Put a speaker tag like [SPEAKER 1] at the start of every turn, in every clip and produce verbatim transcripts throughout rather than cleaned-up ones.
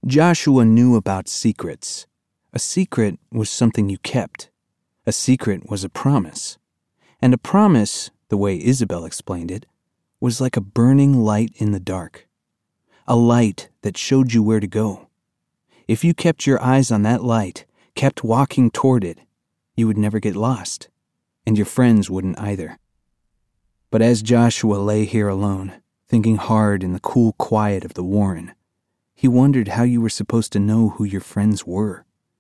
[SPEAKER 1] Joshua knew about secrets. A secret was something you kept. A secret was a promise. And a promise, the way Isabel explained it, was like a burning light in the dark. A light that showed you where to go. If you kept your eyes on that light, kept walking toward it, you would never get lost, and your friends wouldn't either. But as Joshua lay here alone, thinking hard in the cool quiet of the Warren, he wondered how you were supposed to know who your friends were.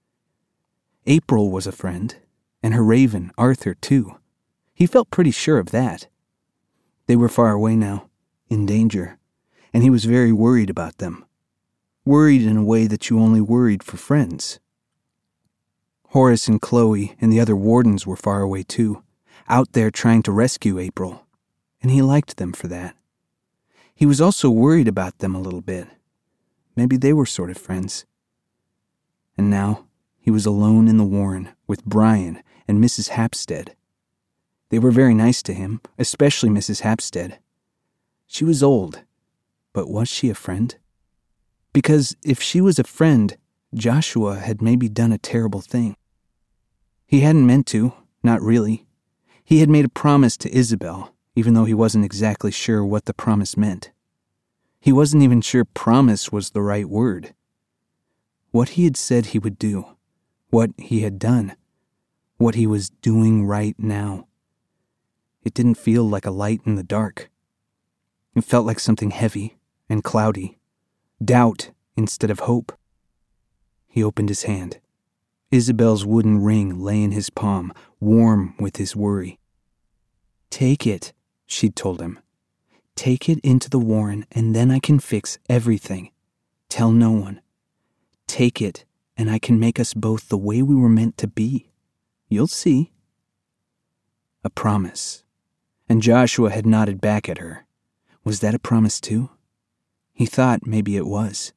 [SPEAKER 1] April was a friend, and her raven, Arthur, too. He felt pretty sure of that. They were far away now, in danger, and he was very worried about them. Worried in a way that you only worried for friends. Horace and Chloe and the other wardens were far away too, out there trying to rescue April, and he liked them for that. He was also worried about them a little bit. Maybe they were sort of friends. And now he was alone in the Warren with Brian and Missus Hapstead. They were very nice to him, especially Missus Hapstead. She was old, but was she a friend? Because if she was a friend, Joshua had maybe done a terrible thing. He hadn't meant to, not really. He had made a promise to Isabel, even though he wasn't exactly sure what the promise meant. He wasn't even sure promise was the right word. What he had said he would do, what he had done, what he was doing right now. It didn't feel like a light in the dark. It felt like something heavy and cloudy, doubt instead of hope. He opened his hand. Isabel's wooden ring lay in his palm, warm with his worry. "Take it," she'd told him. "Take it into the Warren, and then I can fix everything. Tell no one. Take it, and I can make us both the way we were meant to be. You'll see." A promise. And Joshua had nodded back at her. Was that a promise too? He thought maybe it was.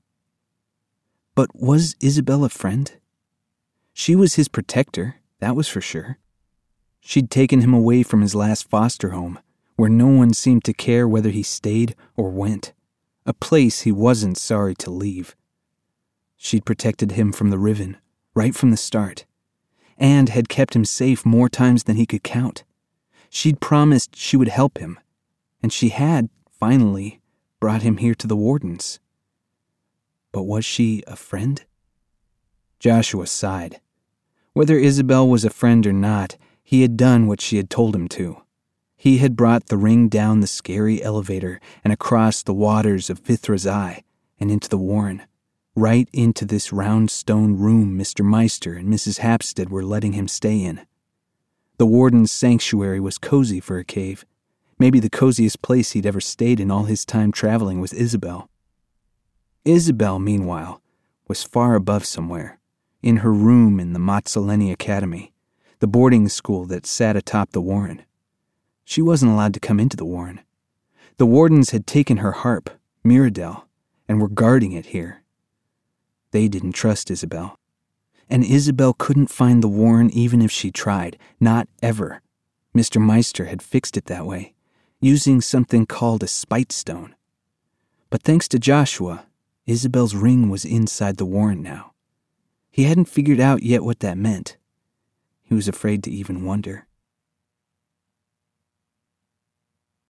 [SPEAKER 1] But was Isabel a friend? She was his protector, that was for sure. She'd taken him away from his last foster home, where no one seemed to care whether he stayed or went, a place he wasn't sorry to leave. She'd protected him from the Riven, right from the start, and had kept him safe more times than he could count. She'd promised she would help him, and she had, finally, brought him here to the Wardens. But was she a friend? Joshua sighed. Whether Isabel was a friend or not, he had done what she had told him to. He had brought the ring down the scary elevator and across the waters of Vithra's Eye and into the Warren, right into this round stone room Mister Meister and Missus Hapstead were letting him stay in. The Warden's sanctuary was cozy for a cave, maybe the coziest place he'd ever stayed in all his time traveling with Isabel. Isabel, meanwhile, was far above somewhere, in her room in the Mazzoleni Academy, the boarding school that sat atop the Warren. She wasn't allowed to come into the Warren. The Wardens had taken her harp, Mirabelle, and were guarding it here. They didn't trust Isabel. And Isabel couldn't find the Warren even if she tried, not ever. Mister Meister had fixed it that way, using something called a spite stone. But thanks to Joshua, Isabel's ring was inside the Warren now. He hadn't figured out yet what that meant. He was afraid to even wonder.